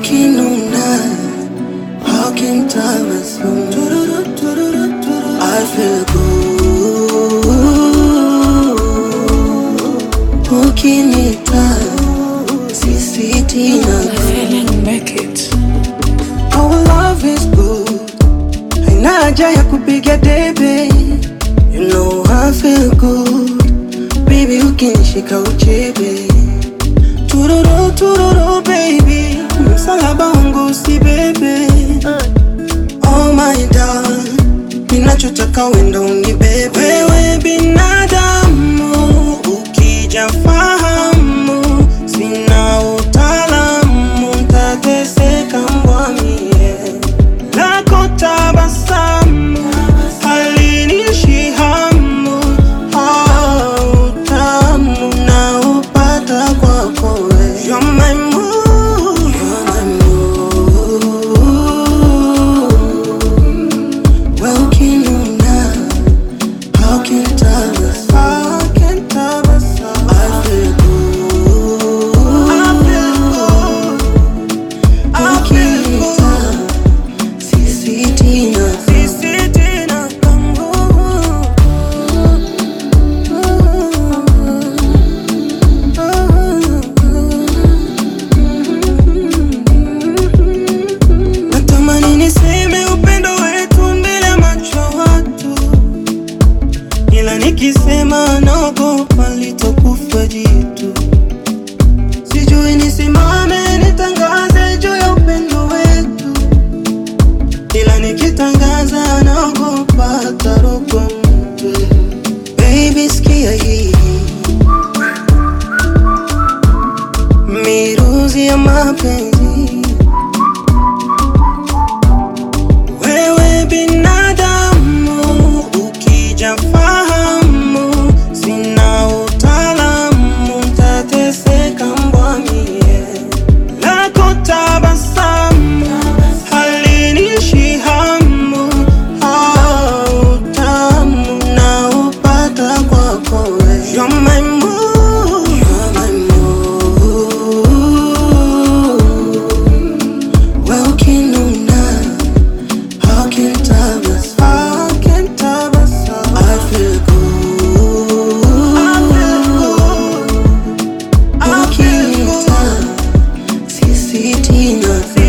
Ukinuna, how can tabassum? I feel good. Ukinita, sisitina. Feeling make it. Our love is good. Haina haja ya kupiga debe. You know I feel good. Baby, ukinishika uchebe. Tururu, tururu, baby. Msalaba wangu usibebe. Oh my darling, ninachotaka wenda unibebe. Wewe binadamu, ukija fahamu, sina utaalamu, ntateseka mbwamie. Lako tabasamu, halinishi hamu, utamu na upata kwako wewe. You're my moon, you're my moon. Well, ukinuna, how can tabassum? How can tabassum? I feel good. I feel good. I feel good. Sisitina, sisitina kangu. Natamani niseme upendo wetu mbele ya macho ya watu, ila nikisema naogopa litakufa jitu. Sijui nisimame nitangaze juu ya upendo wetu, ila nikitangaza naogopa atarogwa mtu. Baby, sikia hii miruzi ya mapenzi. Wewe binadamu, ukija fahamu, sina utaalamu, ntateseka mbwamie. Lako tabasamu, halinishi hamu, utamu na upata kwako wewe. You're my moon, you're my moon. Well, ukinuna, how can tabassum? How can tabassum? I feel good. I feel good. I feel good. Sisitina.